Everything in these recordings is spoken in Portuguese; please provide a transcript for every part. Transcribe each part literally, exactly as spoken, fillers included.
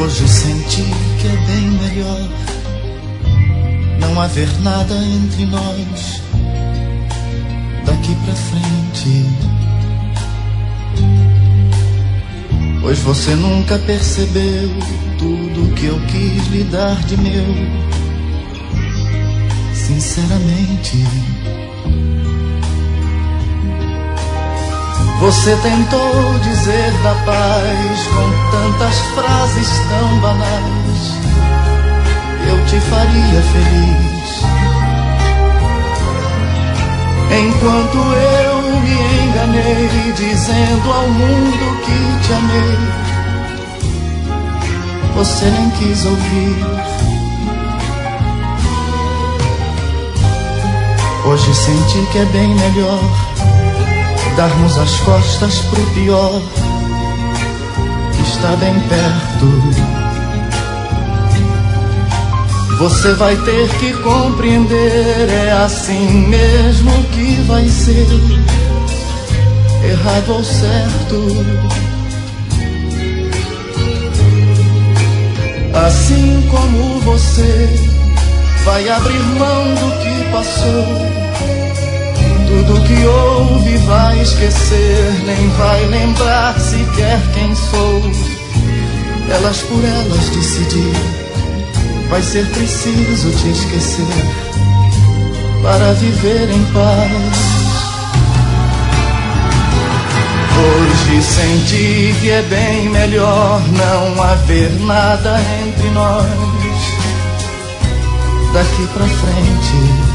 Hoje senti que é bem melhor não haver nada entre nós daqui pra frente, pois você nunca percebeu tudo que eu quis lhe dar de meu, sinceramente. Você tentou dizer da paz com tantas frases tão banais, eu te faria feliz, enquanto eu me enganei dizendo ao mundo que te amei. Você nem quis ouvir. Hoje senti que é bem melhor darmos as costas pro pior, que está bem perto. Você vai ter que compreender, é assim mesmo que vai ser, errado ou certo. Assim como você vai abrir mão do que passou, tudo que houve vai esquecer, nem vai lembrar sequer quem sou. Elas por elas decidir, vai ser preciso te esquecer para viver em paz. Hoje senti que é bem melhor não haver nada entre nós daqui pra frente.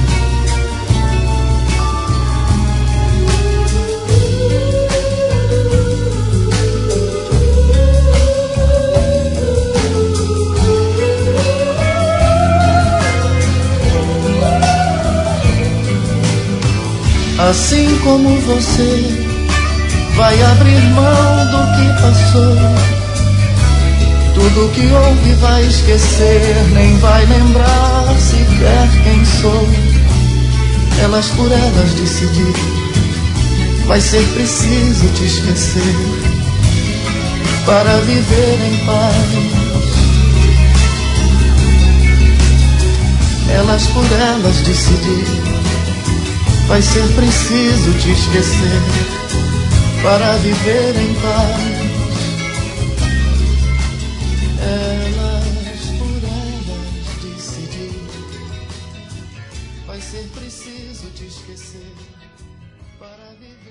Assim como você vai abrir mão do que passou, tudo que houve vai esquecer, nem vai lembrar sequer quem sou. Elas por elas decidir, vai ser preciso te esquecer para viver em paz. Elas por elas decidir, vai ser preciso te esquecer para viver em paz. Elas por elas decidir, vai ser preciso te esquecer para viver.